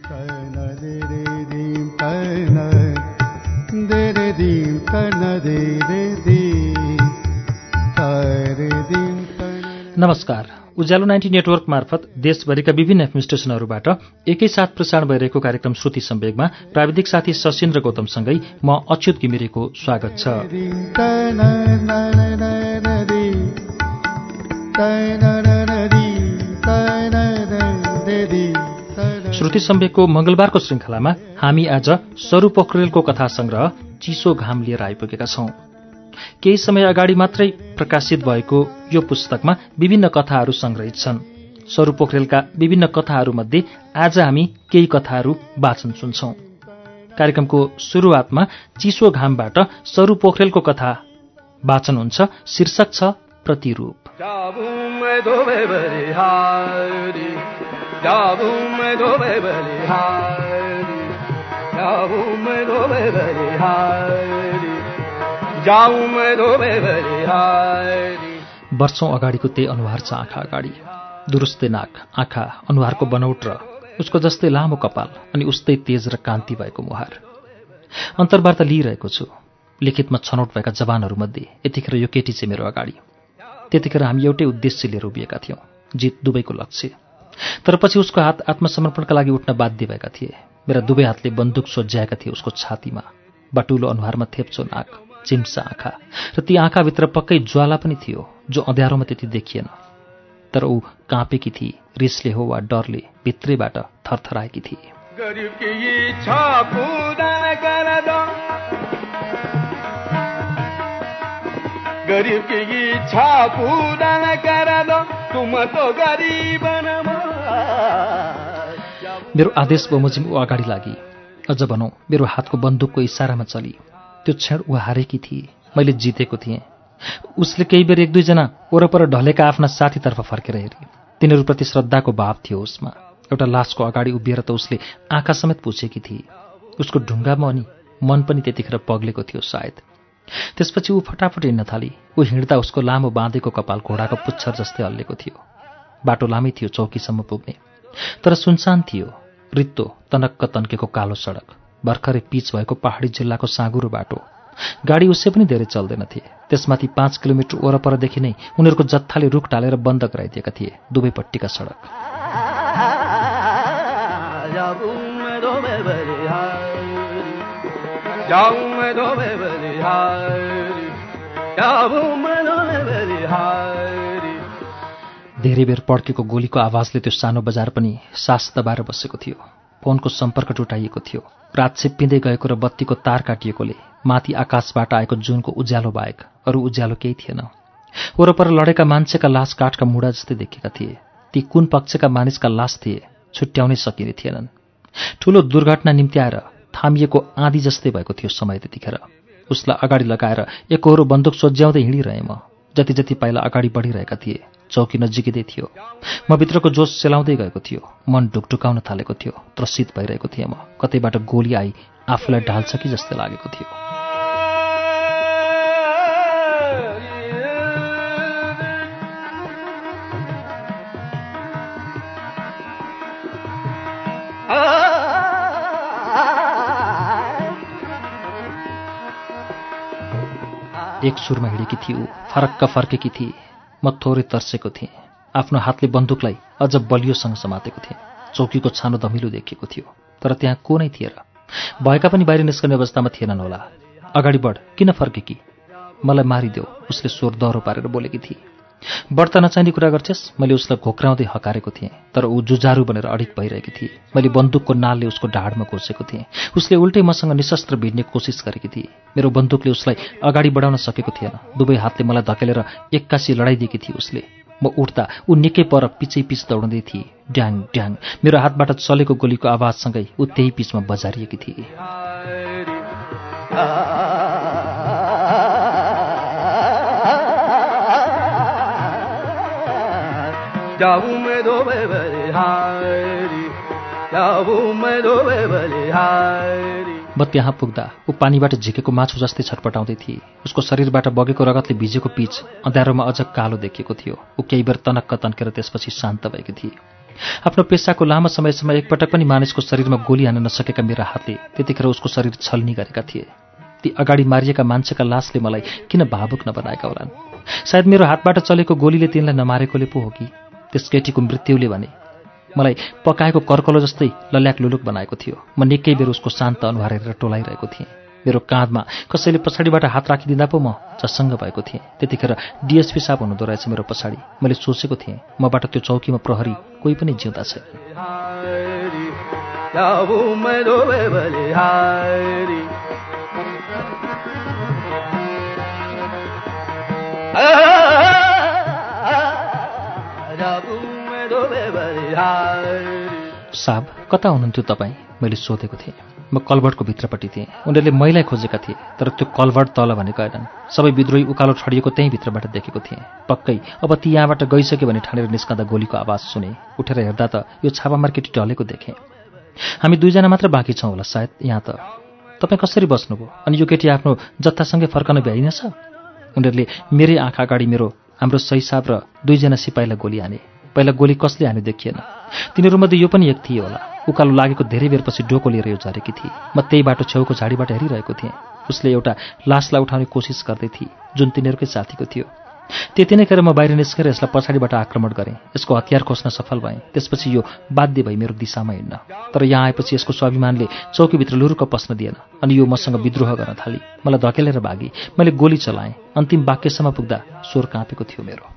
नमस्कार। उज्यालो 90 नेटवर्क मार्फत देशभरिका विभिन्न एफएम स्टेशनहरूबाट एकैसाथ प्रसारण भइरहेको कार्यक्रम श्रुति सम्वेगमा प्राविधिक साथी सशिन्द्र गौतमसँगै म अच्युत घिमिरेको स्वागत छ। श्रुति सम्वेगको मंगलबारको श्रृंखलामा हामी आज सरू पोखरेलको कथा संग्रह चिसो घाम लिएर आइपुगेका छौं। केही समय अगाडि मात्रै प्रकाशित भएको यो पुस्तकमा विभिन्न कथाहरू संग्रहित छन्। सरू पोखरेलका विभिन्न कथाहरूमध्ये आज हामी केही कथाहरू वाचन सुन्छौं। कार्यक्रमको सुरुवातमा चिसो घामबाट सरू पोखरेलको कथा वाचन हुन्छ। शीर्षक छ प्रतिरूप। वर्षौं अगाडिको त्यही अनुहार छ आँखा अगाडि, दुरुस्तै नाक, आँखा, अनुहारको बनौट र उसको जस्तै लामो कपाल अनि उस्तै तेज र कान्ति भएको मुहार। अन्तर्वार्ता लिइरहेको छु। लिखितमा छनौट भएका जवानहरूमध्ये यतिखेर यो केटी चाहिँ मेरो अगाडि। त्यतिखेर हामी एउटै उद्देश्य लिएर उभिएका थियौं, जित दुवैको लक्ष्य। तर पछि उसको हात आत्मसमर्पणका लागि उठ्न बाध्य भएका थिए। मेरा दुवै हातले बन्दुक सोझ्याएका थिए उसको छातीमा। बटुलो अनुहारमा थेप्चो नाक, चिम्सा आँखा र ती आँखाभित्र पक्कै ज्वाला पनि थियो जो अँध्यारोमा त्यति देखिएन। तर ऊ काँपेकी थिए, रिसले हो वा डरले भित्रैबाट थरथराएकी थिए। मेरो आदेश बमोजिम ऊ अगाडि लागि। अझ भनौं मेरो हातको बन्दुकको इसारामा चली। त्यो क्षण ऊ हारेकी थिए, मैले जितेको थिएँ। उसले केही बेर एक दुईजना वरपर ढलेका आफ्ना साथीतर्फ फर्केर हेरे। तिनीहरूप्रति श्रद्धाको भाव थियो उसमा। एउटा लासको अगाडि उभिएर त उसले आँखा समेत पुछेकी थिए। उसको ढुङ्गामा अनि मन पनि त्यतिखेर पग्लेको थियो सायद। त्यसपछि ऊ फटाफट हिँड्न थाली। ऊ हिँड्दा उसको लामो बाँधेको कपाल घोडाको पुच्छर जस्तै हल्लेको थियो। बाटो लामै थियो चौकीसम्म पुग्ने, तर सुनसान थियो। रित्तो तनक्क तन्केको कालो सडक, भर्खरै पिच भएको पहाडी जिल्लाको साँगुरो बाटो। गाडी उसै पनि धेरै चल्दैनथे। त्यसमाथि 5 किलोमिटर वरपरदेखि नै उनीहरूको जत्थाले रुख टालेर बन्द गराइदिएका थिए दुवैपट्टिका सडक। धेरै बेर पड्केको गोलीको आवाजले त्यो सानो बजार पनि सास दबाएर बसेको थियो। फोनको सम्पर्क टुटाइएको थियो। रात छिप्पिँदै गएको र बत्तीको तार काटिएकोले माथि आकाशबाट आएको जुनको उज्यालो बाहेक अरू उज्यालो केही थिएन। वरपर लडेका मान्छेका लास काठका मुढा जस्तै देखेका थिए। ती कुन पक्षका मानिसका लास थिए छुट्याउनै सकिने थिएनन्। ठूलो दुर्घटना निम्त्याएर थामिएको आँधी जस्तै भएको थियो समय त्यतिखेर। उसलाई अगाडि लगाएर एकहोरो बन्दुक सोझ्याउँदै हिँडिरहे म। जति जति पाइला अगाडि बढिरहेका थिए। चौकी नजिकै थियो। म भित्रको जोस सेलाउँदै गएको थियो। मन ढुकढुकाउन थालेको थियो। त्रसित भइरहेको थिएँ म। कतैबाट गोली आई आफूलाई ढाल्छ कि जस्तै लागेको थियो। एक सुरमा हिँडेकी थिए ऊ, फरक्क फर्केकी थिए। म थोरै तर्सेको थिएँ। आफ्नो हातले बन्दुकलाई अझ बलियोसँग समातेको थिएँ। चौकीको छानो धमिलो देखिएको थियो, तर त्यहाँ को नै थिए र? भएका पनि बाहिर निस्कने अवस्थामा थिएनन् होला। अगाडि बढ, किन फर्केकी? मलाई मारिदेऊ, उसले स्वर दह्रो पारेर बोलेकी थिए। बढ्ता नचाहिने कुरा गर्छेस्? मैले उसलाई घोक्राउँदै हकारेको थिएँ, तर ऊ जुझारु बनेर अडिक भइरहेकी थिए। मैले बन्दुकको नालले उसको ढाडमा घोसेको थिएँ। उसले उल्टै मसँग निशस्त्र भिड्ने कोसिस गरेकी थिए। मेरो बन्दुकले उसलाई अगाडि बढाउन सकेको थिएन। दुवै हातले मलाई धकेलेर एक्कासी लडाइदिएकी थिए उसले। म उठ्दा ऊ निकै पर पिचै पिच दौडँदै थिए। ड्याङ ड्याङ मेरो हातबाट चलेको गोलीको आवाजसँगै ऊ त्यही पिचमा बजारिएकी थिए। म त्यहाँ पुग्दा ऊ पानीबाट झिकेको माछो जस्तै छटपटाउँदै थिए। उसको शरीरबाट बगेको रगतले भिजेको पिच अँध्यारोमा अझ कालो देखिएको थियो। ऊ केही बेर तनक्क तन्केर त्यसपछि शान्त भएकी थिए। आफ्नो पेसाको लामो समयसम्म एकपटक पनि मानिसको शरीरमा गोली हान्न नसकेका मेरा हातले त्यतिखेर उसको शरीर छल्नी गरेका थिए। ती अगाडि मारिएका मान्छेका लासले मलाई किन भावुक नबनाएका होलान्? सायद मेरो हातबाट चलेको गोलीले तिनलाई नमारेकोले पो हो कि त्यस केटीको मृत्युले भने मलाई पकाएको कर्कलो जस्तै लल्याक लुलुक बनाएको थियो। म निकै बेर उसको शान्त अनुहार हेरेर टोलाइरहेको थिएँ। मेरो काँधमा कसैले पछाडिबाट हात राखिदिँदा पो म झसङ्ग भएको थिएँ। त्यतिखेर डिएसपी साहब हुनुहुँदो रहेछ मेरो पछाडि। मैले सोचेको थिएँ मबाट त्यो चौकीमा प्रहरी कोही पनि जिउँदा छैन। साहब कता हुनुहुन्थ्यो तपाईँ? मैले सोधेको थिएँ। म कलभर्टको भित्रपट्टि थिएँ। उनीहरूले मैलाई खोजेका थिए तर त्यो कलभर्ट तल भनेको हेर्छन्। सबै विद्रोही उकालो ठडिएको त्यही भित्रबाट देखेको थिएँ। पक्कै अब ती यहाँबाट गइसक्यो भने ठानेर निस्कँदा गोलीको आवाज सुने। उठेर हेर्दा त यो छापामार केटी ढलेको देखेँ। हामी दुईजना मात्र बाँकी छौँ होला सायद यहाँ त। तपाईँ कसरी बस्नुभयो? अनि यो केटी आफ्नो जत्तासँगै फर्कन भ्याइनेछ? उनीहरूले मेरै आँखा अगाडि हाम्रो सही साहब र दुईजना सिपाहीलाई गोली हाने। पहिला गोली कसले हान्यो देखिएन। तिनीहरूमध्ये यो पनि एक थिए होला। उकालो लागेको धेरै बेरपछि डोको लिएर यो झरेकी थिए। म त्यही बाटो छेउको झाडीबाट हेरिरहेको थिएँ। उसले एउटा लासलाई उठाउने कोसिस गर्दै थिए जुन तिनीहरूकै साथीको थियो। त्यति नै गरेर म बाहिर निस्केर यसलाई पछाडिबाट आक्रमण गरेँ। यसको हतियार खोज्न सफल भएँ। त्यसपछि यो बाध्य भई मेरो दिशामा हिँड्न। तर यहाँ आएपछि यसको स्वाभिमानले चौकीभित्र लुरुक्क पस्न दिएन अनि यो मसँग विद्रोह गर्न थाली। मलाई धकेलेर भागी। मैले गोली चलाएँ। अन्तिम वाक्यसम्म पुग्दा स्वर काँपेको थियो मेरो।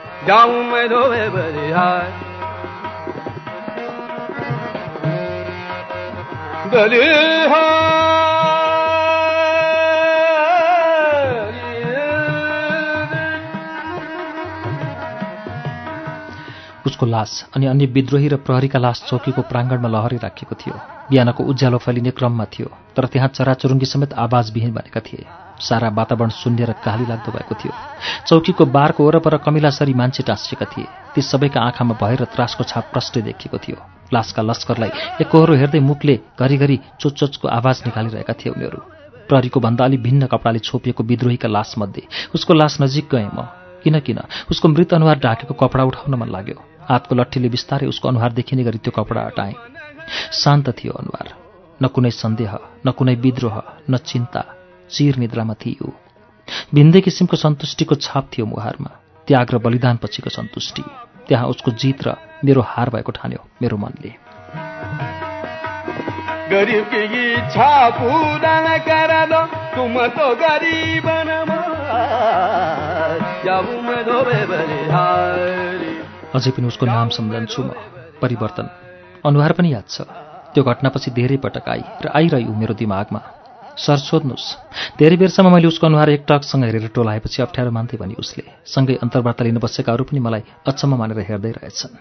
उसको लास अनि अन्य विद्रोही र प्रहरीका लास चौकीको प्राङ्गणमा लहरी राखिएको थियो। बिहानको उज्यालो फैलिने क्रममा थियो तर त्यहाँ चराचुरुङ्गी समेत आवाजविहीन बनेका थिए। सारा वातावरण शून्य र काली लाग्दो भएको थियो। चौकीको बारको वरपर कमिलासरी मान्छे टाँसिएका थिए। ती सबैका आँखामा भय र त्रासको छाप प्रष्टै देखिएको थियो। लासका लस्करलाई एकहोरो हेर्दै मुखले घरिघरि चोचोचको आवाज निकालिरहेका थिए उनीहरू। प्रहरीको भन्दा अलि भिन्न कपडाले छोपिएको विद्रोहीका लासमध्ये उसको लास नजिक गएँ म। किन उसको मृत अनुहार ढाकेको कपडा उठाउन मन लाग्यो। हातको लट्ठीले बिस्तारै उसको अनुहार देखिने गरी त्यो कपडा हटाएँ। शान्त थियो अनुहार। न कुनै सन्देह, न कुनै विद्रोह, न चिन्ता। चिर निद्रामा थियो। भिन्दै किसिमको सन्तुष्टिको छाप थियो मुहारमा। त्याग र बलिदान पछिको सन्तुष्टि। त्यहाँ उसको जित र मेरो हार भएको ठान्यो मेरो मनले। गरीब की इच्छा पूरा न करा दो तुम तो गरीब अझै पनि उसको नाम सम्झन्छु म। परिवर्तन अनुहार पनि याद छ। त्यो घटनापछि धेरै पटक आई र आइरह्यो मेरो दिमागमा। सर सोध्नुहोस्। धेरै बेरसम्म मैले उसको अनुहार एकटकसँग हेरेर टोलाएपछि अप्ठ्यारो मान्थे भने उसले। सँगै अन्तर्वार्ता लिन बसेका अरू पनि मलाई अचम्म मानेर हेर्दै रहेछन्।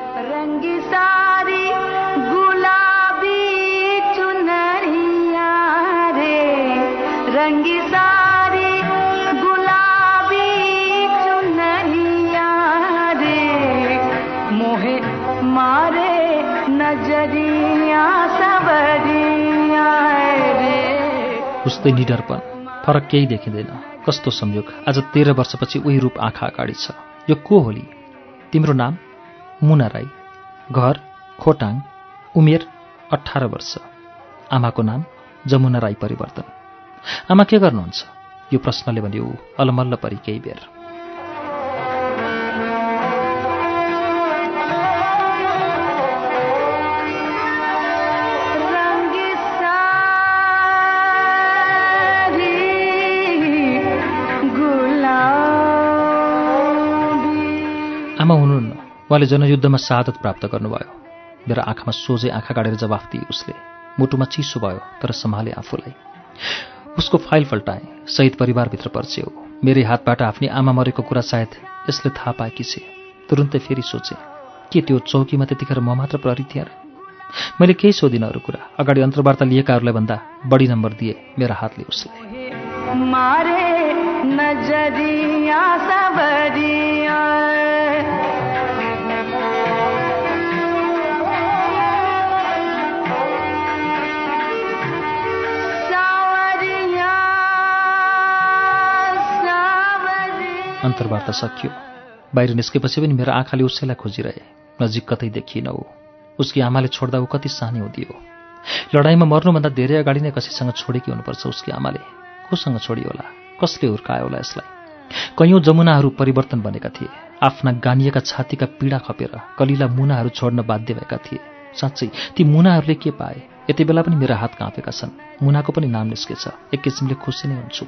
उस्तै निडरपन, फरक केही देखिँदैन। कस्तो संयोग, आज 13 वर्षपछि उही रूप आँखा अगाडि छ। यो को होली? तिम्रो नाम? मुना राई। घर? खोटाङ। उमेर? 18 वर्ष। आमाको नाम? जमुना राई परिवर्तन। आमा के गर्नुहुन्छ? यो प्रश्नले भने ऊ अलमल्ल परि केही बेर। आमा हुनुहुन्न। उहाँले जनयुद्धमा शहादत प्राप्त गर्नुभयो। मेरो आँखामा सोझै आँखा गाडेर जवाफ दिए उसले। मुटुमा चिसो भयो तर सम्हाले आफूलाई। उसको फाइल पल्टाएँ। शहीद परिवारभित्र पर्छ्यो। मेरै हातबाट आफ्नी आमा मरेको कुरा सायद यसले थाहा पाएकी छे। तुरुन्तै फेरि सोचेँ के त्यो चौकीमा त्यतिखेर म मात्र प्रहरी थिएँ र? मैले केही सोधिनँ अरू कुरा। अगाडि अन्तर्वार्ता लिएकाहरूलाई भन्दा बढी नम्बर दिए मेरा हातले उसलाई। अन्तर्वार्ता सकियो। बाहिर निस्केपछि पनि मेरा आँखाले उसैलाई खोजिरहे। नजिक कतै देखिन ऊ। उसकी आमाले छोड्दा ऊ कति सानै हुदियो। लडाईँमा मर्नुभन्दा धेरै अगाडि नै कसैसँग छोडेकी हुनुपर्छ उसकी आमाले। कोसँग छोडी होला? कसले हुर्कायो होला यसलाई? कैयौँ जमुनाहरू परिवर्तन बनेका थिए। आफ्ना गानिएका छातीका पीडा खपेर कलिला मुनाहरू छोड्न बाध्य भएका थिए। साँच्चै ती मुनाहरूले के पाए? यति बेला पनि मेरा हात काँपेका छन्। मुनाको पनि नाम निस्केछ। एक किसिमले खुसी नै हुन्छु।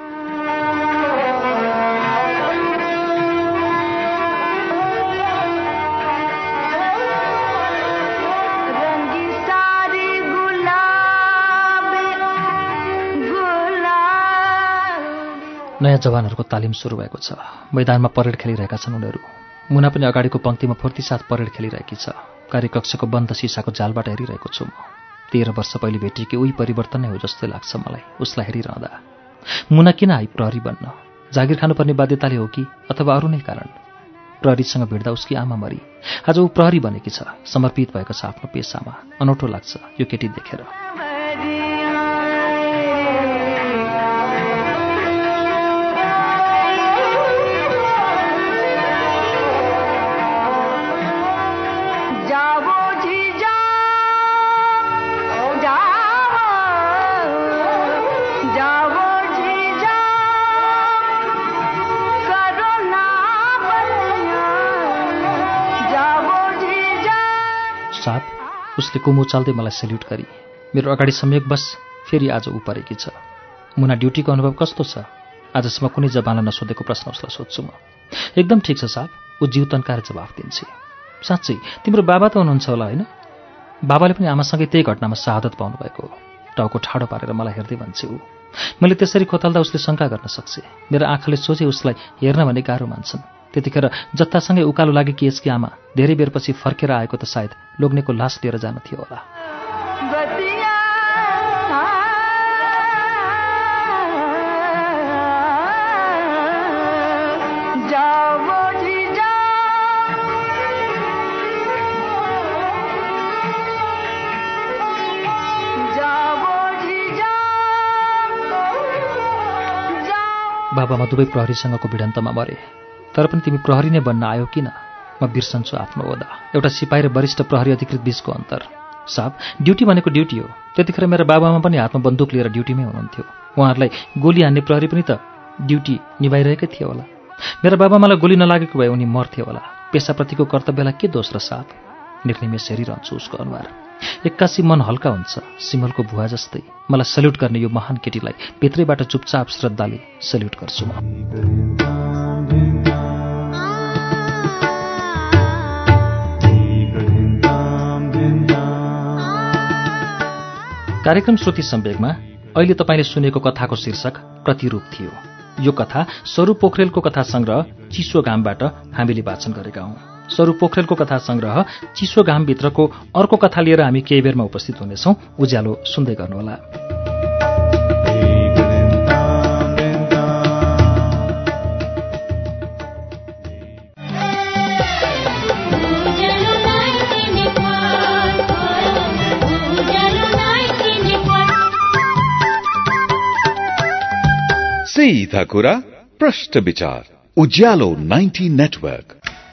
नयाँ जवानहरूको तालिम सुरु भएको छ। मैदानमा परेड खेलिरहेका छन् उनीहरू। मुना पनि अगाडिको पङ्क्तिमा फुर्तीसाथ परेड खेलिरहेकी छ। कार्यकक्षको बन्द सिसाको जालबाट हेरिरहेको छु म। 13 वर्ष पहिले भेटिएकी उही परिवर्तन नै हो जस्तो लाग्छ मलाई उसलाई हेरिरहँदा। मुना किन आई प्रहरी बन्न? जागिर खानुपर्ने बाध्यताले हो कि अथवा अरू नै कारण? प्रहरीसँग भिड्दा उसकी आमा मरी। आज ऊ प्रहरी बनेकी छ। समर्पित भएको छ आफ्नो पेसामा। अनौठो लाग्छ यो केटी देखेर। उसले कुमो चाल्दै मलाई सेल्युट गरी। मेरो अगाडि संयोगवश फेरि आज ऊ परेकी छ। मुना ड्युटीको अनुभव कस्तो छ? आजसम्म कुनै जवानलाई नसोधेको प्रश्न उसलाई सोध्छु म। एकदम ठिक छ साहब, ऊ जिउ तन्काएर जवाफ दिन्छे। साँच्चै तिम्रो बाबा त हुनुहुन्छ होला होइन? बाबाले पनि आमासँगै त्यही घटनामा शहादत पाउनुभएको हो। टाउको ठाडो पारेर मलाई हेर्दै भन्छे ऊ। मैले त्यसरी खोतल्दा उसले शङ्का गर्न सक्छ। मेरो आँखाले सोझै उसलाई हेर्न भने गाह्रो मान्छन्। त्यतिखेर जत्तासँगै उकालो लागेकी यसकी आमा धेरै बेरपछि फर्केर आएको त सायद लोग्नेको लास लिएर जान थियो होला। बाबामा दुवै प्रहरीसँगको भिडन्तमा मरे। तर पनि तिमी प्रहरी नै बन्न आयो किन? म बिर्सन्छु आफ्नो ओदा। एउटा सिपाही र वरिष्ठ प्रहरी अधिकृत बीचको अन्तर। साहब, ड्युटी भनेको ड्युटी हो। त्यतिखेर मेरा बाबामा पनि हातमा बन्दुक लिएर ड्युटीमै हुनुहुन्थ्यो। उहाँहरूलाई गोली हान्ने प्रहरी पनि त ड्युटी निभाइरहेकै थियो होला। मेरा बाबामालाई गोली नलागेको भए उनी मर्थे होला। पेसाप्रतिको कर्तव्यलाई के दोष र साहब? निर्निमेष हेरिरहन्छु उसको अनुहार। एक्कासी मन हल्का हुन्छ, सिमलको भुवा जस्तै। मलाई सल्युट गर्ने यो महान केटीलाई भित्रैबाट चुपचाप श्रद्धाले सल्युट गर्छु म। कार्यक्रम श्रुति सम्वेगमा अहिले तपाईँले सुनेको कथाको शीर्षक प्रतिरूप थियो। यो कथा स्वरूप पोखरेलको कथा संग्रह चिसो घामबाट हामीले वाचन गरेका हौं। स्वरूप पोखरेलको कथा संग्रह चिसो घामभित्रको अर्को कथा लिएर हामी केही बेरमा उपस्थित हुनेछौं। उज्यालो सुन्दै गर्नुहोला। सीधा कुरा प्रश्न विचार उज्यालो 90 नेटवर्क।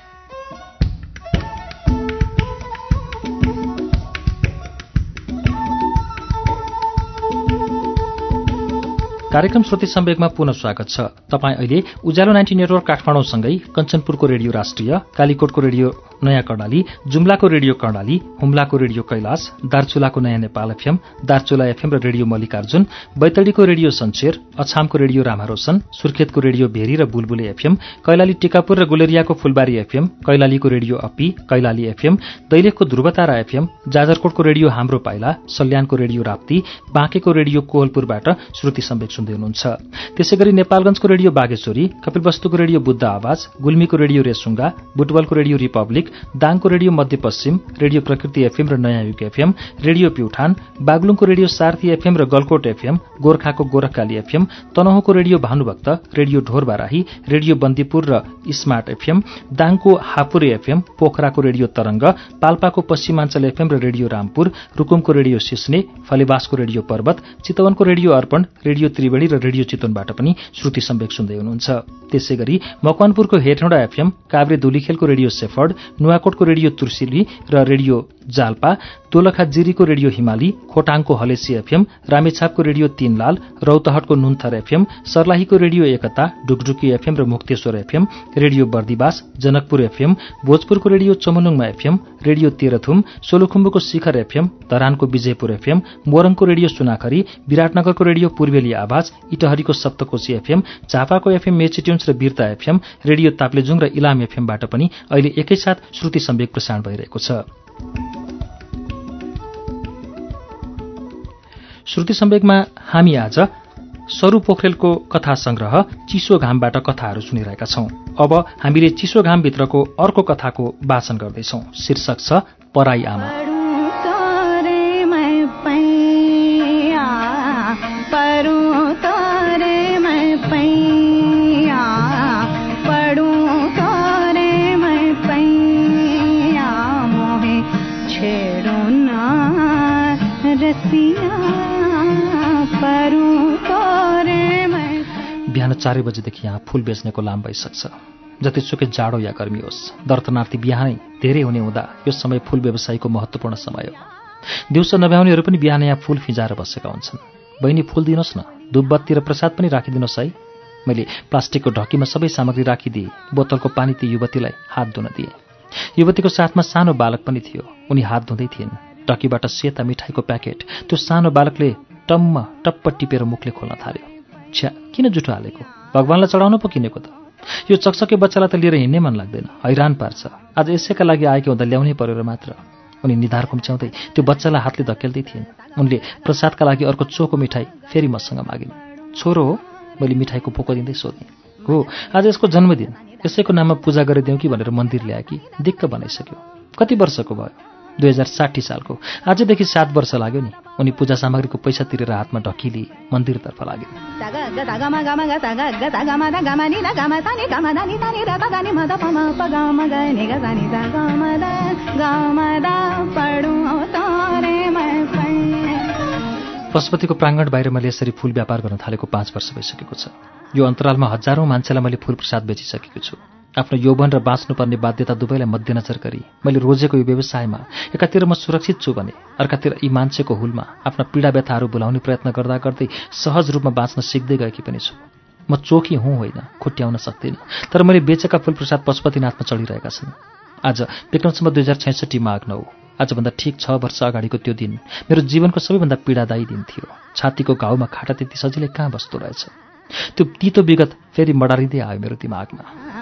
कार्यक्रम श्रुति सम्वेगमा पुनः स्वागत छ। तपाईँ अहिले उज्यालो 90 नेटवर्क काठमाडौँसँगै कञ्चनपुरको रेडियो राष्ट्रिय, कालीकोटको रेडियो नयाँ कर्णाली, जुम्लाको रेडियो कर्णाली, हुम्लाको रेडियो कैलाश, दार्चुलाको नयाँ नेपाल एफएम, दार्चुला एफएम र रेडियो मल्लिकार्जुन, बैतडीको रेडियो सन्चेर, अछामको रेडियो रामारोशन, सुर्खेतको रेडियो भेरी र बुलबुले एफएम, कैलाली टिकापुर र गुलेरियाको फुलबारी एफएम, कैलालीको रेडियो अपी, कैलाली एफएम, दैलेखको ध्रुवतारा एफएम, जाजरकोटको रेडियो हाम्रो पाइला, सल्यानको रेडियो राप्ती, बाँकेको रेडियो कोहलपुरबाट श्रुति सम्वेक सुन्दै हुनुहुन्छ। त्यसैगरी नेपालगञ्जको रेडियो बागेश्वरी, कपिलवस्तुको रेडियो बुद्ध आवाज, गुल्मीको रेडियो रेसुङ्गा, बुटवलको रेडियो रिपब्लिक, दाङको रेडियो मध्यपश्चिम, रेडियो प्रकृति एफएम र नयाँ युग एफएम, रेडियो प्युठान, बागलुङको रेडियो सार्थी एफएम र गलकोट एफएम, गोर्खाको गोरखकाली एफएम, तनहुँको radio Bhanubhakta, radio Dhorbarahi, radio Bandipur र स्मार्ट एफएम, दाङको हापुरे एफएम, पोखराको रेडियो तरंग, पाल्पाको पश्चिमाञ्चल एफएम र रेडियो रामपुर, रुकुमको रेडियो सिस्ने, फलेवासको रेडियो पर्वत, चितवनको रेडियो अर्पण, रेडियो त्रिवेणी र रेडियो चितवनबाट पनि श्रुति सम्वेक सुन्दै हुनुहुन्छ। त्यसै गरी मकवानपुरको हेटौँडा एफएम, काभ्रे दोलीखेलको रेडियो सेफर्ड, नुवाकोटको रेडियो तुर्सिली र रेडियो जाल्पा, दोलखा जिरीको रेडियो हिमाली, खोटाङको हलेसी एफएम, रामेछापको रेडियो तीनलाल, रौतहटको नुन्थर एफएम, सर्लाहीको रेडियो एकता, डुकडुकी एफएम र Mukteshwar FM, radio Bardibas, Janakpur FM, भोजपुरको रेडियो चमनुङमा एफएम, रेडियो तेह्रथुम, सोलुखुम्बुको शिखर एफएम, धरानको विजयपुर एफएम, मोरङको रेडियो सुनाखरी, विराटनगरको रेडियो पूर्वेली आवाज, इटहरीको सप्तकोशी एफएम, झापाको एफएम मेचिट्युन्स र वीरता एफएम, रेडियो ताप्लेजुङ र इलाम एफएमबाट पनि अहिले एकैसाथ श्रुति सम्वेक प्रसारण भइरहेको छ। श्रुति सम्वेकमा हामी आज सरू पोखरेलको कथा संग्रह चिसो घामबाट कथाहरू सुनिरहेका छौं। अब हामीले चिसो घामभित्रको अर्को कथाको वाचन गर्दैछौं। शीर्षक छ पराई आमा। बिहान 4 बजेदेखि यहाँ फूल बेच्नेको लाम भइसक्छ। जतिसुकै जाडो या गर्मी होस्, दर्शनार्थी बिहानै धेरै हुने हुँदा यो समय फूल व्यवसायको महत्त्वपूर्ण समय हो। दिउँसो नभ्याउनेहरू पनि बिहान यहाँ फूल फिजाएर बसेका हुन्छन्। बहिनी फूल दिनुहोस् न, धुपबत्ती र प्रसाद पनि राखिदिनुहोस् है। मैले प्लास्टिकको ढकीमा सबै सामग्री राखिदिएँ। बोतलको पानी ती युवतीलाई हात धुन दिएँ। युवतीको साथमा सानो बालक पनि थियो। उनी हात धुँदै थिइन्। ढकीबाट सेता मिठाईको प्याकेट त्यो सानो बालकले टप्प टिपेर मुखले खोल्न थाल्यो। छ्या, किन जुठो हालेको? भगवानलाई चढाउन पो किनेको त। यो चकचके बच्चालाई त लिएर हिँड्नै मन लाग्दैन, हैरान पार्छ। आज यसैका लागि आएकी हुँदा ल्याउनै पर्यो र मात्र। उनी निधार खुम्च्याउँदै त्यो बच्चालाई हातले धकेल्दै थिइन्। उनले प्रसादका लागि अर्को चोको मिठाई फेरि मसँग मागिन्। छोरो हो? मैले मिठाईको पोको दिँदै सोधेँ। हो, आज यसको जन्मदिन, यसैको नाममा पूजा गरिदेऊ कि भनेर मन्दिर ल्याए कि दिक्क बनाइसक्यो। कति वर्षको भयो? 2060 सालको। आजदेखि 7 वर्ष लाग्यो नि। उनी पूजा सामग्रीको पैसा तिरेर हातमा ढकिली मन्दिरतर्फ लागे। पशुपतिको प्राङ्गण बाहिर मैले यसरी फूल व्यापार गर्न थालेको 5 वर्ष भइसकेको छ। यो अन्तरालमा हजारौं मान्छेलाई मैले फूल प्रसाद बेचिसकेको छु। आफ्नो यौवन र बाँच्नुपर्ने बाध्यता दुवैलाई मध्यनजर गरी मैले रोजेको यो व्यवसायमा एकातिर म सुरक्षित छु भने अर्कातिर यी मान्छेको हुलमा आफ्ना पीडा व्यथाहरू भुलाउने प्रयत्न गर्दा गर्दै सहज रूपमा बाँच्न सिक्दै गएकी पनि छु। म चोखी हुँ होइन, खुट्याउन सक्दिनँ, तर मैले बेचेका फूल प्रसाद पशुपतिनाथमा चढिरहेका छन्। आज विक्रमसम्म 2066 माघ 9। आजभन्दा ठिक 6 वर्ष अगाडिको त्यो दिन मेरो जीवनको सबैभन्दा पीडादायी दिन थियो। छातीको घाउमा खाटा त्यति सजिलै कहाँ बस्दो रहेछ। त्यो तितो विगत फेरि मडारिँदै आयो मेरो दिमागमा।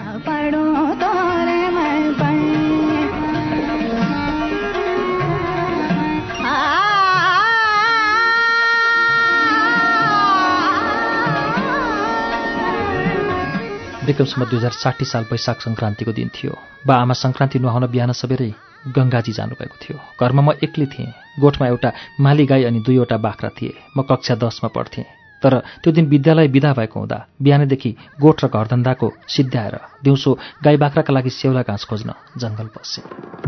विक्रमसम्म 2060 साल वैशाख सङ्क्रान्तिको दिन थियो। बा आमा सङ्क्रान्ति नुहाउन बिहान सबेरै गङ्गाजी जानुभएको थियो। घरमा म एक्लै थिएँ। गोठमा एउटा माली गाई अनि 2वटा बाख्रा थिए। म कक्षा 10 मा पढ्थेँ। तर त्यो दिन विद्यालय बिदा भएको हुँदा बिहानैदेखि गोठ र घरधन्दाको सिद्ध्याएर दिउँसो गाई बाख्राका लागि स्याउला घाँस खोज्न जङ्गल पसेँ।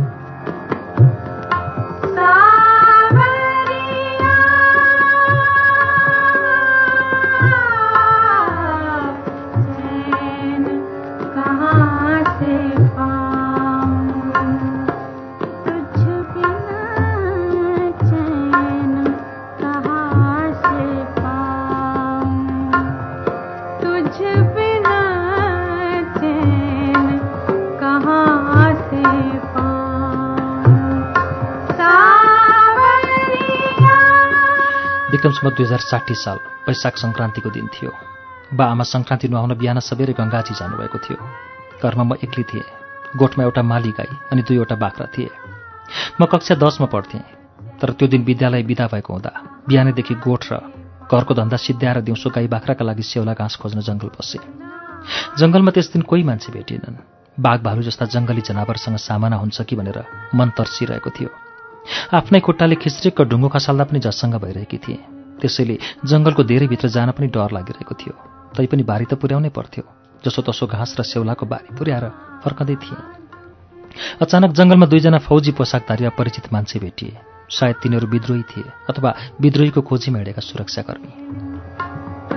विक्रमसम्म 2060 साल वैशाख सङ्क्रान्तिको दिन थियो। बा आमा सङ्क्रान्ति नुहाउन बिहान सबेरै गङ्गाजी जानुभएको थियो। घरमा म एक्लै थिएँ। गोठमा एउटा माली गाई अनि 2वटा बाख्रा थिए। म कक्षा 10 मा पढ्थेँ। तर त्यो दिन विद्यालय बिदा भएको हुँदा बिहानैदेखि गोठ र घरको धन्दा सिद्ध्याएर दिउँसो गाई बाख्राका लागि स्याउला घाँस खोज्न जङ्गल पसेँ। जङ्गलमा त्यस दिन कोही मान्छे भेटिएनन्। बाघ भालु जस्ता जङ्गली जनावरसँग सामना हुन्छ कि भनेर मन तर्सिरहेको थियो। आफ्नै खुट्टाले खिच्रिक्क ढुङ्गो खसाल्दा पनि झस्सङ्ग भइरहेकी थिए। त्यसैले जङ्गलको धेरै भित्र जान पनि डर लागिरहेको थियो। तैपनि बारी त पुर्याउनै पर्थ्यो। जसोतसो घाँस र स्याउलाको बारी पुर्याएर फर्कँदै थिएँ। अचानक जङ्गलमा 2 जना फौजी पोसाकधारी अपरिचित मान्छे भेटिए। सायद तिनीहरू विद्रोही थिए अथवा विद्रोहीको खोजीमा हिँडेका सुरक्षाकर्मी।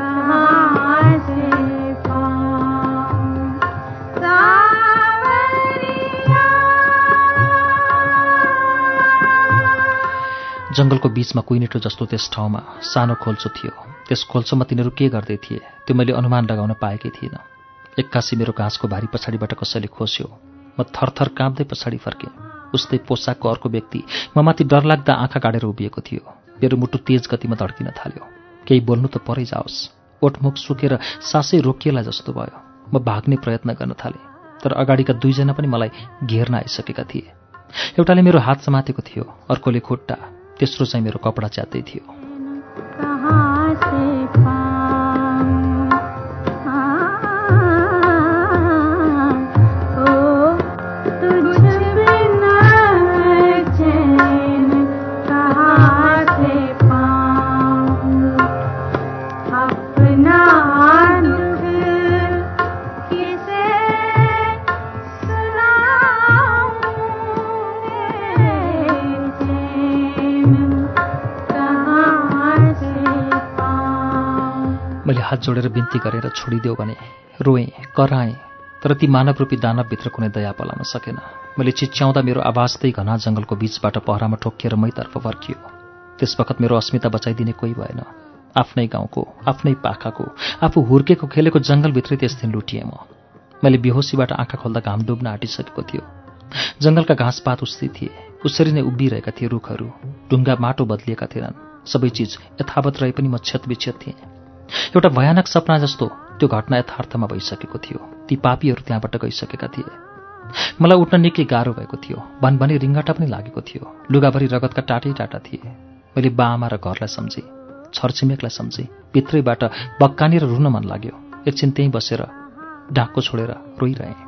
जंगलको बीचमा कुइनेटो जस्तो त्यस ठाउँमा सानो खोल्चो थियो। त्यस खोल्चोमा तिनीहरू के गर्दै थिए त्यो मैले अनुमान लगाउन पाएकै थिइनँ। एक्कासी मेरो घाँसको भारी पछाडिबाट कसैले खोस्यो। म थरथर काँप्दै पछाडि फर्केँ। उस्तै पोसाकको अर्को व्यक्ति ममाथि डरलाग्दा आँखा गाडेर उभिएको थियो। मेरो मुटु तेज गतिमा धड्किन थाल्यो। केही बोल्नु त परै जाओस्। ओठमुख सुकेर सासै रोकिएला जस्तो भयो। म भाग्ने प्रयत्न गर्न थालेँ, तर अगाडिका दुईजना पनि मलाई घेर्न आइसकेका थिए। एउटाले मेरो हात समातेको थियो, अर्कोले खुट्टा, तेस्रो चाहिँ मेरो कपडा च्यात्दै थियो। मैले हात जोडेर बिन्ती गरेर छोडिदेऊ भने रोएँ, कराएँ, तर ती मानवरूपी दानवभित्र कुनै दया पलाउन सकेन। मैले चिच्याउँदा मेरो आवाज त्यही घना जंगलको बीचबाट पहरामा ठोक्किएर मैतर्फ फर्कियो। त्यस बखत मेरो अस्मिता बचाइदिने कोही भएन। आफ्नै गाउँको, आफ्नै पाखाको, आफू हुर्केको खेलेको जंगलभित्रै त्यस दिन लुटिएँ म। मैले बेहोसीबाट आँखा खोल्दा घाम डुब्न आँटिसकेको थियो। जंगलका घाँसपात उस्तै थिए, उसरी नै उभिरहेका थिए रुखहरू। ढुङ्गा माटो बदलिएका थिएनन्। सबै चिज यथावत रहे पनि म क्षतविक्षत थिएँ। एउटा भयानक सपना जस्तो त्यो घटना यथार्थमा भइसकेको थियो। ती पापीहरू त्यहाँबाट गइसकेका थिए। मलाई उठ्न निकै गाह्रो भएको थियो। भनभनी रिङ्गटा पनि लागेको थियो। लुगाभरि रगतका टाटै टाटा थिए। मैले बाआमा र घरलाई सम्झेँ, छरछिमेकलाई सम्झेँ। भित्रैबाट बक्कानेर रुन मन लाग्यो। एकछिन त्यहीँ बसेर ढाक्को छोडेर रोइरहेँ।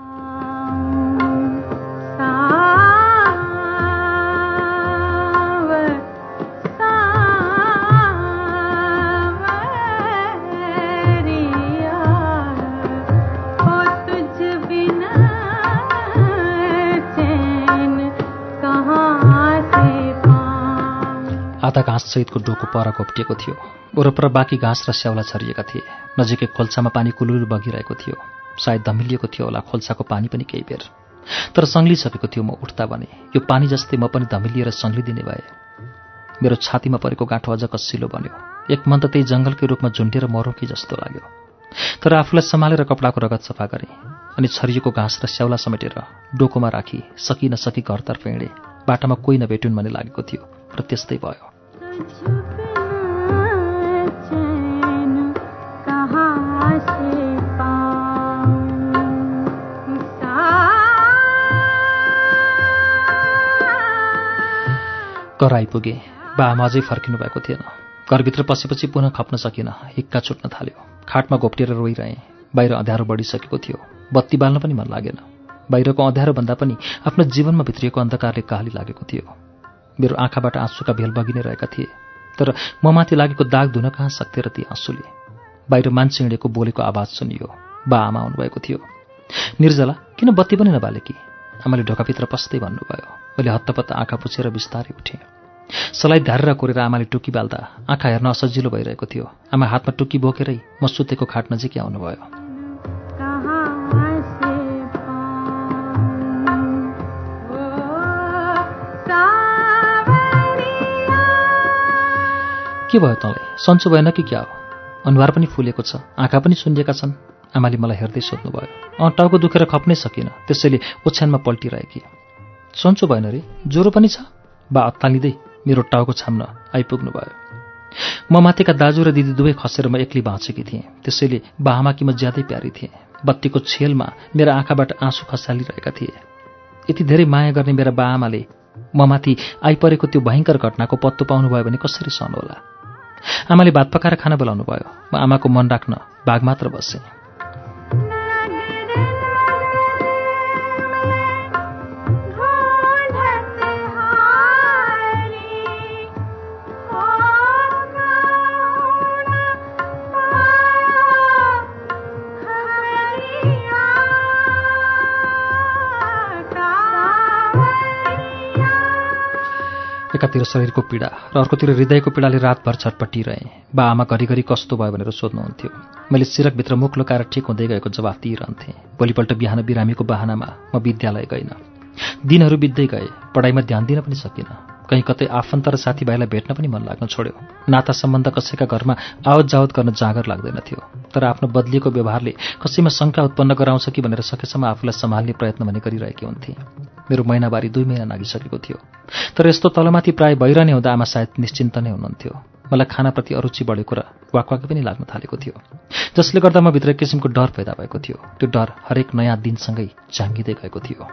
आधा घाँस सहितको डोको पर घोप्टिएको थियो। वरपर बाँकी घाँस र स्याउला छरिएका थिए। नजिकै खोल्सामा पानी कुलुलु बगिरहेको थियो। सायद धमिलिएको थियो होला खोल्साको पानी पनि केही बेर। तर सङ्लिसकेको थियो। म उठ्दा भने यो पानी जस्तै म पनि धमिलिएर सङ्लिदिने भए। मेरो छातीमा परेको गाँठो अझ कसिलो बन्यो। एक मन त त्यही जङ्गलकै रूपमा झुन्डेर मरौँ कि जस्तो लाग्यो। तर आफूलाई सम्हालेर कपडाको रगत सफा गरेँ अनि छरिएको घाँस र स्याउला समेटेर डोकोमा राखी सकि नसकी घरतर्फ हिँडेँ। बाटामा कोही नभेटुन् भन्ने लागेको थियो र त्यस्तै भयो। घर आइपुगे। बाआमा अझै फर्किनु भएको थिएन। घरभित्र पसेपछि पुनः खप्न सकिनँ। हिक्का छुट्न थाल्यो। खाटमा घोप्टिएर रोइरहेँ। बाहिर अँध्यारो बढिसकेको थियो। बत्ती बाल्न पनि मन लागेन। बाहिरको अँध्यारो भन्दा पनि आफ्नो जीवनमा भित्रिएको अन्धकारले काली लागेको थियो। मेरो आँखाबाट आँसुका भेल बगिनै रहेका थिए, तर ममाथि लागेको दाग धुन कहाँ सक्थे र ती आँसुले। बाहिर मान्छे हिँडेको बोलेको आवाज सुनियो। बाआमा आउनुभएको थियो। निर्जला, किन बत्ती पनि नबालेकी? आमाले ढोकाभित्र पस्दै भन्नुभयो। मैले हत्तपत्त आँखा पुछेर बिस्तारै उठेँ। सलाई धारेर कोरेर आमाले टुकी बाल्दा आँखा हेर्न असजिलो भइरहेको थियो। आमा हातमा टुकी बोकेरै म सुतेको खाट नजिकै आउनुभयो। के भयो तँलाई? सन्चो भएन कि क्या हो? अनुहार पनि फुलेको छ, आँखा पनि सुन्निएका छन्। आमाले मलाई हेर्दै सोध्नुभयो। टाउको दुखेर खप्नै सकिनँ, त्यसैले ओछ्यानमा पल्टिरहेकी। सन्चो भएन रे? ज्वरो पनि छ? बा अत्तालिँदै मेरो टाउको छाम्न आइपुग्नु भयो। म माथिका दाजु र दिदी दुवै खसेर म एक्लै बाँचेकी थिएँ। त्यसैले बाआमाकी म ज्यादै प्यारी थिएँ। बत्तीको छेलमा मेरा आँखाबाट आँसु खसालिरहेका थिए। यति धेरै माया गर्ने मेरा बाआमाले ममाथि आइपरेको त्यो भयङ्कर घटनाको पत्तो पाउनुभयो भने कसरी सहनु होला? आमाले भात पकाएर खाना बोलाउनु भयो। म आमाको मन राख्न भाग मात्र बसेँ। एकातिर शरीरको पीडा र अर्कोतिर हृदयको पीडाले रातभर छटपटिरहेँ। बा आमा घरिघरि कस्तो भयो भनेर सोध्नुहुन्थ्यो। मैले सिरकभित्र मुख लुकाएर ठिक हुँदै गएको जवाफ दिइरहन्थेँ। भोलिपल्ट बिहान बिरामीको बहानामा म विद्यालय गइनँ। दिनहरू बित्दै गए, पढाइमा ध्यान दिन पनि सकिनँ। कहीँ कतै आफन्त र साथीभाइलाई भेट्न पनि मन लाग्न छोड्यो। नाता सम्बन्ध कसैका घरमा आवत जावत गर्न जाँगर लाग्दैन थियो। तर आफ्नो बदलिएको व्यवहारले कसैमा शङ्का उत्पन्न गराउँछ कि भनेर सकेसम्म आफूलाई सम्हाल्ने प्रयत्न भने गरिरहेकी हुन्थे। मेरो महिनावारी 2 महिना नागिसकेको थियो। तर यस्तो तलमाथि प्राय भइरहने हुँदा आमा सायद निश्चिन्त नै हुनुहुन्थ्यो। मलाई खानाप्रति अरुचि बढेको र वाकवाकी पनि लाग्न थालेको थियो, जसले गर्दा म भित्र एक किसिमको डर पैदा भएको थियो। त्यो डर हरेक नयाँ दिनसँगै झाँगिँदै गएको थियो।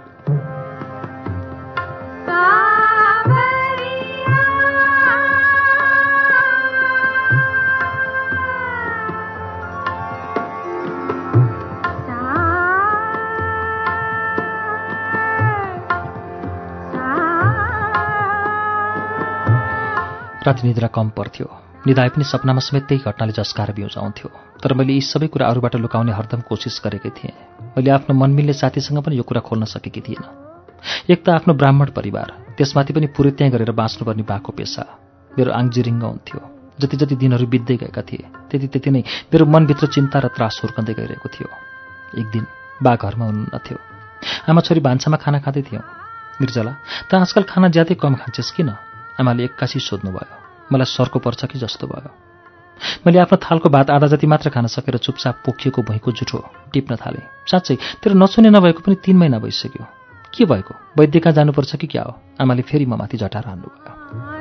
राति निद्रा कम पर्थ्यो। निदाए पनि सपनामा समेत त्यही घटनाले झस्काएर बिउजाउँथ्यो। तर मैले यी सबै कुरा अरूबाट लुकाउने हरदम कोसिस गरेकै थिएँ। मैले आफ्नो मनमिल्ने साथीसँग पनि यो कुरा खोल्न सकेकी थिइनँ। एक त आफ्नो ब्राह्मण परिवार, त्यसमाथि पनि पुरित्याइ गरेर बाँच्नुपर्ने बाको पेसा। मेरो आङ जिरिङ्ग हुन्थ्यो। जति जति दिनहरू बित्दै गएका थिए त्यति नै मेरो मनभित्र चिन्ता र त्रास हुर्कँदै गइरहेको थियो। एक दिन बा घरमा हुनुहुन्नथ्यो। आमा छोरी भान्सामा खाना खाँदै थियौँ। निर्जला, त आजकल खाना ज्यादै कम खान्छेस् किन? आमाले एक्कासी सोध्नुभयो। मलाई सर्को पर्छ कि जस्तो भयो। मैले आफ्नो थालको भात आधा जति मात्र खान सकेर चुपचाप पोखिएको भुइँको जुठो टिप्न थालेँ। साँच्चै तेरो नसुने नभएको पनि 3 महिना भइसक्यो। के भएको? वैद्य कहाँ जानुपर्छ कि क्या हो? आमाले फेरि म माथि झटार हान्नुभयो।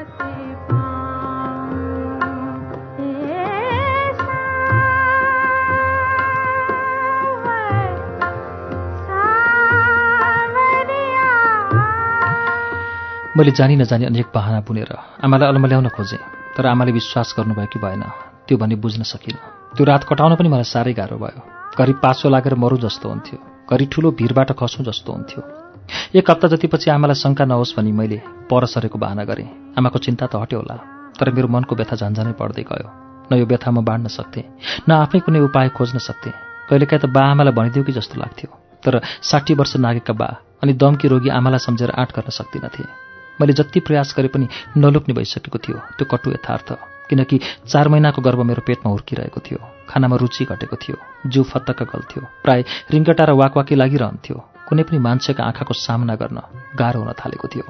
मैले जानी नजानी अनेक बहाना बुनेर आमालाई अलमल्याउन खोजेँ। तर आमाले विश्वास गर्नुभयो कि भएन, त्यो भने बुझ्न सकिनँ। त्यो रात कटाउन पनि मलाई साह्रै गाह्रो भयो। घरि पासो लागेर मरौँ जस्तो हुन्थ्यो, घरि ठुलो भिरबाट खसौँ जस्तो हुन्थ्यो। 1 हप्ता जतिपछि आमालाई शङ्का नहोस् भनी मैले पर सरेको बहाना गरेँ। आमाको चिन्ता त हट्यो होला, तर मेरो मनको व्यथा झन्झनै बढ्दै गयो। न यो व्यथा म बाँड्न सक्थेँ, न आफै कुनै उपाय खोज्न सक्थेँ। कहिलेकाहीँ त बा आमालाई भनिदिऊ कि जस्तो लाग्थ्यो। तर 60 वर्ष नागेका बा अनि दमकी रोगी आमालाई सम्झेर आँट गर्न सक्दिनथे। मैले जति प्रयास गरे पनि नलुक्ने भइसकेको थियो त्यो कटु यथार्थ। किनकि 4 महिनाको गर्भ मेरो पेटमा हुर्किरहेको थियो। खानामा रुचि घटेको थियो, जिउ फत्तक्क गल्थ्यो, प्राय रिङ्गटा र वाकवाकी लागिरहन्थ्यो। कुनै पनि मान्छेका आँखाको सामना गर्न गाह्रो हुन थालेको थियो।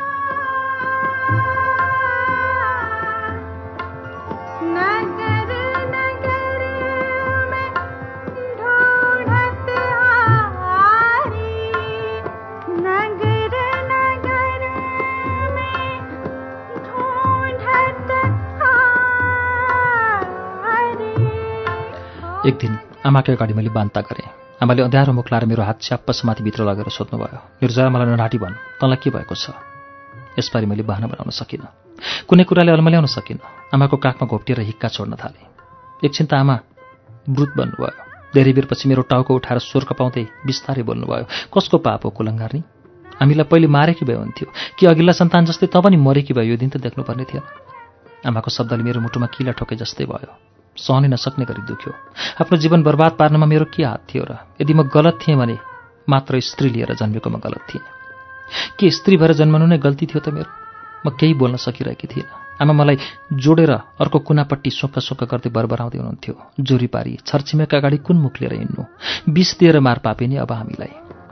एक दिन आमाकै अगाडि मैले बान्ता गरेँ। आमाले अँध्यारो मुख लाएर मेरो हात च्याप्प समाति भित्र लगेर सोध्नुभयो, निर्जला मलाई नढाँटी भन्, तँलाई के भएको छ? यसपालि मैले बहाना बनाउन सकिनँ। कुनै कुराले अलमल्याउन सकिनँ। आमाको काखमा घोप्टिएर हिक्का छोड्न थालेँ। एकछिन त आमा ब्रुत बन्नुभयो। धेरै बेरपछि मेरो टाउको उठाएर स्वर कपाउँदै बिस्तारै बोल्नुभयो, कसको पाप हो कुलङ्गार्नी? हामीलाई पहिले मारेकी भए हुन्थ्यो कि अघिल्ला सन्तान जस्तै त पनि मरेकी भयो? यो दिन त देख्नुपर्ने थिएन। आमाको शब्दले मेरो मुटुमा किला ठोके जस्तै भयो। सहनै नसक्ने गरी दुख्यो। आफ्नो जीवन बर्बाद पार्नमा मेरो के हात थियो र? यदि म गलत थिएँ भने मात्र स्त्री लिएर जन्मेको म गलत थिएँ। के स्त्री भएर जन्मनु नै गल्ती थियो त मेरो? म केही बोल्न सकिरहेकी थिइनँ। आमा मलाई जोडेर अर्को कुनापट्टि सोक्क गर्दै बरबराउँदै हुनुहुन्थ्यो। जोरी पारी छरछिमेका अगाडि कुन मुख लिएर हिँड्नु? विष दिएर मार पापे नि अब हामीलाई।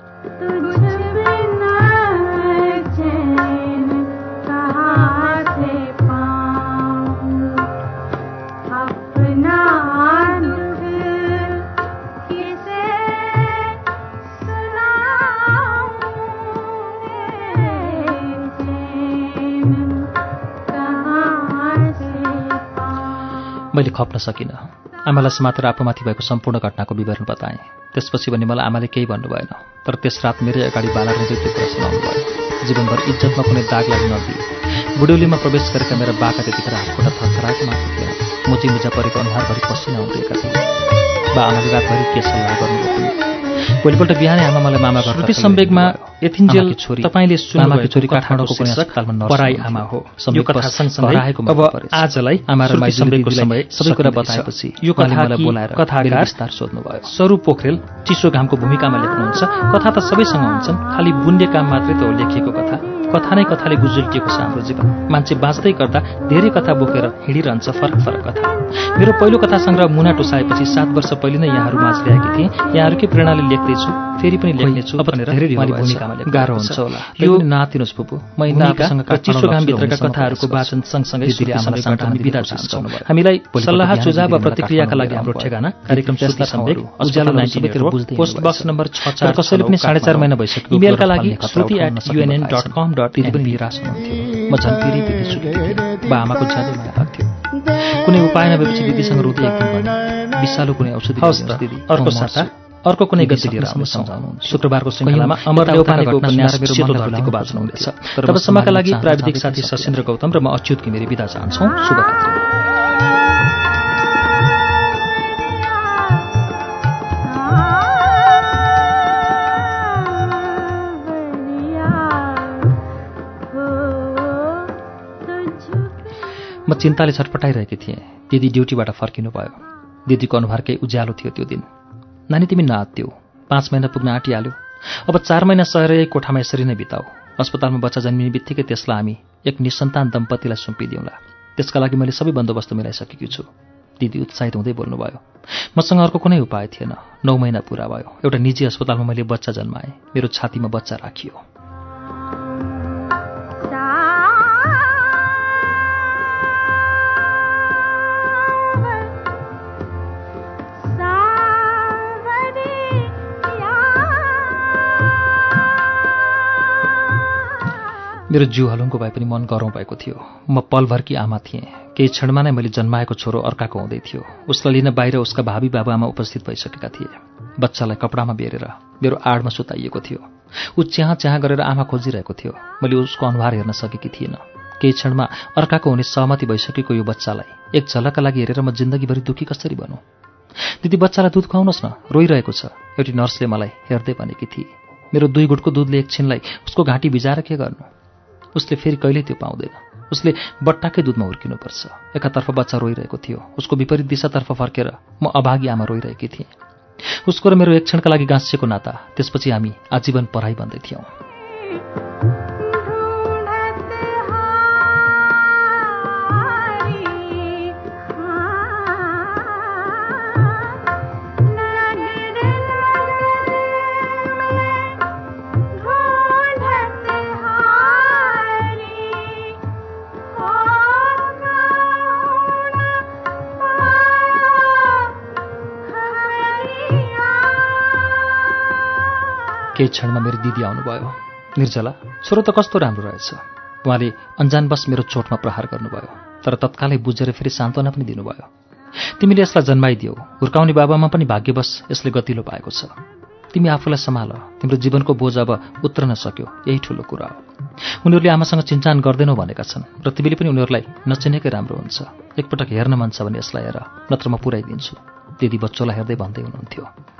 मैले खप्न सकिनँ। आमालाई समातेर आफूमाथि भएको सम्पूर्ण घटनाको विवरण बताएँ। त्यसपछि भने मलाई आमाले केही भन्नु भएन। तर त्यस रात मेरै अगाडि बाला रुँदै त्यो कुरा सुनाउनु भयो। जीवनभर इज्जतमा कुनै दाग लाग्न नदिए बुढ्यौलीमा प्रवेश गरेका मेरा बाका त्यतिखेर हातखुट्टा थरथराएको मात्र थिएन। मुजी मुजा परेको अनुहारभरि पसिना उम्रिएका थिए। बा आमाले रातभरि के सल्लाह गर्नुभयो। भोलिपल्ट बिहानै आमा मलाई मामा घर सम्वेगमा यतिन्जेल तपाईले सुन्नुभएको छोरी काठमाडौँको कुनै अस्पतालमा नर्स पराई आमा हो। यो कथा सँगसँगै अब आजलाई आमा र माइजूको समय सबै कुरा बताएपछि यो कथालाई बोलाएर कथाकार विस्तार सोध्नुभयो। स्वरूप पोखरेल चिसो घामको भूमिकामा लेख्नुहुन्छ। कथा त सबैसँग हुन्छन्, खालि बुन्ने काम मात्रै त हो लेखिएको कथा। कथा नै कथाले गुजुल्टिएको छ हाम्रो जीवन। मान्छे बाँच्दै गर्दा धेरै कथा बोकेर हिँडिरहन्छ, फरक फरक कथा। मेरो पहिलो कथा सङ्ग्रह मुना टुसाएपछि 7 वर्ष पहिले नै यहाँहरू माझ ल्याएकी थिएँ। यहाँहरूकै प्रेरणाले लेख्दैछु, फेरि पनि लेख्नेछु भनेर भूमिकामा गाह्रो हुन्छ होला। यो नातिनुहोस् फुपू, म आफूसँग चिसो घामभित्रका कथाहरूको वाचन सँगसँगै हामी बिदा चाहन्छौँ। हामीलाई सल्लाह सुझाव वा प्रतिक्रियाका लागि हाम्रो ठेगाना कार्यक्रम श्रुति सम्वेक उज्यालो 90 पोस्ट बक्स नम्बर 64 कसैले पनि 4.5 महिना भइसक्यो। इमेलका लागि shruti@unn.com.in निराश हुनुहुन्थ्यो। म झन् पिरी सुकेको बा आमाको ज्यादै माया लाग्थ्यो। कुनै उपाय नभएपछि दिदीसँग रुँदै एकदिन भने विशालु कुनै औषधि दिदी अर्को साता अर्को कुनै गति लिएर सम्झाउनुहुन्छ। शुक्रबारको श्रृङ्खलामा अमर न्यौपानेको उपन्यास सेतो धरतीको वाचन हुनेछ। तबसम्मका लागि प्राविधिक साथी सशिन्द्र गौतम र म अच्युत घिमिरे बिदा चाहन्छौँ। शुभरात्रि। म चिन्ताले छटपटाइरहेकी थिएँ। दिदी ड्युटीबाट फर्किनु भयो। दिदीको अनुहार केही उज्यालो थियो त्यो दिन। नानी तिमी नाच्थ्यौ, 5 महिना पुग्न आँटिहाल्यो। अब 4 महिना सहेर यही कोठामा यसरी नै बिताऊ। अस्पतालमा बच्चा जन्मिने बित्तिकै त्यसलाई हामी एक निसन्तान दम्पतिलाई सुम्पिदिउँला। त्यसका लागि मैले सबै बन्दोबस्त मिलाइसकेकी छु। दिदी उत्साहित हुँदै बोल्नुभयो। मसँग अर्को कुनै उपाय थिएन। 9 महिना पुरा भयो। एउटा निजी अस्पतालमा मैले बच्चा जन्माएँ। मेरो छातीमा बच्चा राखियो। मेरो जिउ हलुङ्गो भए पनि मन गरौँ भएको थियो। म पलभरकी आमा थिएँ। केही क्षणमा नै मैले जन्माएको छोरो अर्काको हुँदै थियो। उसलाई लिन बाहिर उसका भावी बाबुआमा उपस्थित भइसकेका थिए। बच्चालाई कपडामा बेरेर मेरो आडमा सुताइएको थियो। ऊ च्याहाँ गरेर आमा खोजिरहेको थियो। मैले उसको अनुहार हेर्न सकेकी थिइनँ। केही क्षणमा अर्काको हुने सहमति भइसकेको यो बच्चालाई एक झलकका लागि हेरेर म जिन्दगीभरि दुःखी कसरी बनौँ। दिदी बच्चालाई दुध खुवाउनुहोस् न, रोइरहेको छ, एउटी नर्सले मलाई हेर्दै भनेकी थिए। मेरो 2 गुटको दुधले एकछिनलाई उसको घाँटी भिजाएर के गर्नु। उसले फेरि कहिल्यै त्यो पाउँदैन। उसले बट्टाकै दुधमा हुर्किनुपर्छ। एकातर्फ बच्चा रोइरहेको थियो, उसको विपरीत दिशातर्फ फर्केर म अभागी आमा रोइरहेकी थिएँ। उसको र मेरो एक क्षणका लागि गाँसिएको नाता, त्यसपछि हामी आजीवन पराई बन्दै थियौँ। केही क्षणमा मेरो दिदी आउनुभयो। निर्जला, छोरो त कस्तो राम्रो रहेछ। उहाँले अन्जानवश मेरो चोटमा प्रहार गर्नुभयो, तर तत्कालै बुझेर फेरि सान्त्वना पनि दिनुभयो। तिमीले यसलाई जन्माइदियौ, हुर्काउने बाबामा पनि भाग्यवश यसले गतिलो पाएको छ। तिमी आफूलाई सम्हाल, तिम्रो जीवनको बोझ अब उत्रन सक्यो, यही ठुलो कुरा हो। उनीहरूले आमासँग चिन्चान गर्दैनौ भनेका छन् र तिमीले पनि उनीहरूलाई नचिनेकै राम्रो हुन्छ। एकपटक हेर्न मन छ भने यसलाई हेर, नत्र म पुर्याइदिन्छु। दिदी बच्चोलाई हेर्दै भन्दै हुनुहुन्थ्यो।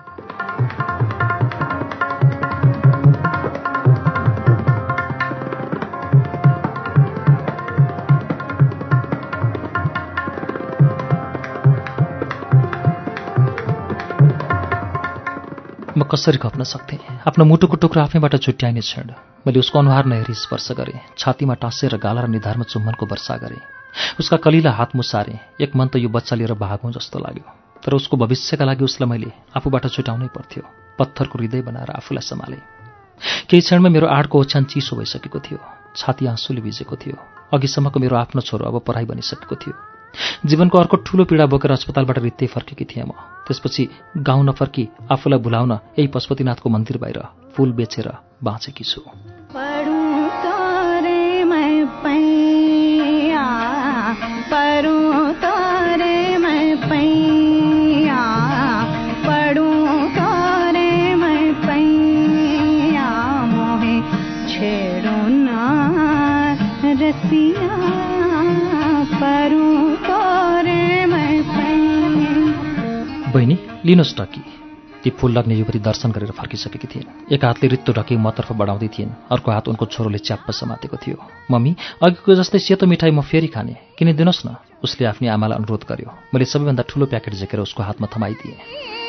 म कसरी खप्न सक्थेँ। आफ्नो मुटुको टुक्रो आफैबाट छुट्याइने क्षण मैले उसको अनुहार नहेरी स्पर्श गरेँ। छातीमा टाँसेर गाला र निधारमा चुम्बनको वर्षा गरेँ। उसका कलिला हात मुसारेँ। एक मन त यो बच्चा लिएर भागौँ जस्तो लाग्यो, तर उसको भविष्यका लागि उसलाई मैले आफूबाट छुटाउनै पर्थ्यो। पत्थरको हृदय बनाएर आफूलाई सम्हालेँ। केही क्षणमा मेरो आडको ओछ्यान चिसो भइसकेको थियो। छाती आँसुले भिजेको थियो। अघिसम्मको मेरो आफ्नो छोरो अब पराई बनिसकेको थियो। जीवनको अर्को ठूलो पीडा बोकेर अस्पतालबाट रित्तै फर्केकी थिएँ म। त्यसपछि गाउँ नफर्की आफूलाई भुलाउन यही पशुपतिनाथको मन्दिर बाहिर फूल बेचेर बाँचेकी छु। बहिनी लिनुहोस् टकी। ती फूल लग्ने युवती दर्शन गरेर फर्किसकेकी थिइन्। एक हातले रित्तो ढकी मतर्फ बढाउँदै थिइन्, अर्को हात उनको छोरोले च्याप्प समातेको थियो। मम्मी, अघिको जस्तै सेतो मिठाई म फेरि खाने, किनिदिनुहोस् न। उसले आफ्नी आमालाई अनुरोध गर्यो। मैले सबैभन्दा ठुलो प्याकेट झिकेर उसको हातमा थमाइदिएँ।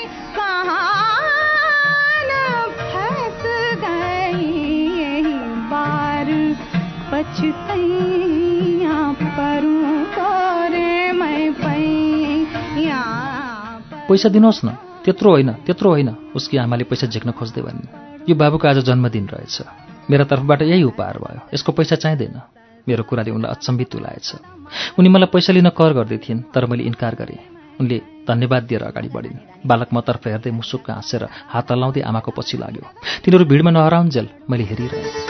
पैसा दिनुहोस् न। त्यत्रो होइन, उसकी आमाले पैसा झिक्न खोज्दै भनिन्। यो बाबुको आज जन्मदिन रहेछ, मेरा तर्फबाट यही उपहार भयो, यसको पैसा चाहिँदैन। मेरो कुराले उनलाई अचम्बित तुलाएछ। उनी मलाई पैसा लिन कर गर्दै थिइन्, तर मैले इन्कार गरेँ। उनले धन्यवाद दिएर अगाडि बढिन्। बालक मतर्फ हेर्दै मुसुक्क हाँसेर हात हल्लाउँदै आमाको पछि लाग्यो। तिनीहरू भिडमा नहराउन्जेल मैले हेरिरहेँ।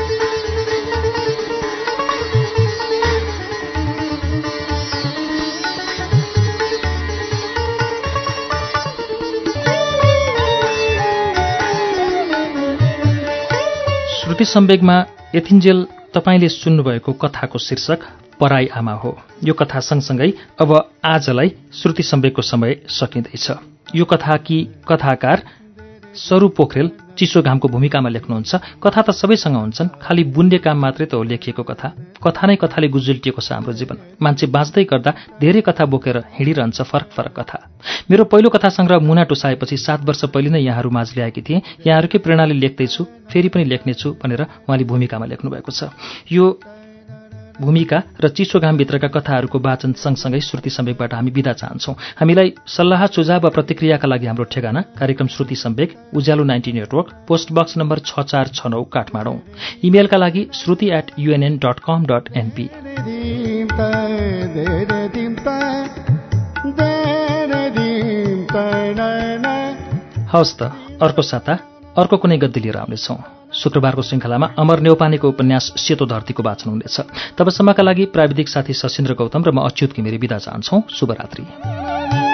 श्रुति सम्वेगमा यतिन्जेल तपाईँले सुन्नुभएको कथाको शीर्षक पराई आमा हो। यो कथा सँगसँगै अब आजलाई श्रुति सम्वेगको समय सकिँदैछ। यो कथाकी कथाकार सरू पोखरेल चिसो घामको भूमिकामा लेख्नुहुन्छ। कथा त सबैसँग हुन्छन्, खालि बुन्ने काम मात्रै त हो लेखिएको कथा। कथा नै कथाले गुजुल्टिएको छ हाम्रो जीवन। मान्छे बाँच्दै गर्दा धेरै कथा बोकेर हिँडिरहन्छ, फरक फरक कथा। मेरो पहिलो कथा सङ्ग्रह मुना टुसाएपछि 7 वर्ष पहिले नै यहाँहरू माझ ल्याएकी थिएँ। यहाँहरूकै प्रेरणाले लेख्दैछु, फेरि पनि लेख्नेछु भनेर उहाँले भूमिकामा लेख्नुभएको छ। यो भूमिका र चिसो घामभित्रका कथाहरूको वाचन सँगसँगै श्रुति सम्वेकबाट हामी बिदा चाहन्छौँ। हामीलाई सल्लाह सुझाव वा प्रतिक्रियाका लागि हाम्रो ठेगाना कार्यक्रम श्रुति सम्वेक, उज्यालो 90 network, post box number 6469 Kathmandu. इमेलका लागि shruti@unn.com.np। हवस् त, अर्को साता अर्को कुनै गद्दी लिएर आउनेछौँ। शुक्रबारको श्रृङ्खलामा अमर न्यौपानेको उपन्यास सेतो धरतीको वाचन हुनेछ। तबसम्मका लागि प्राविधिक साथी सशिन्द्र गौतम र म अच्युत घिमिरे बिदा चाहन्छौँ। शुभरात्रि।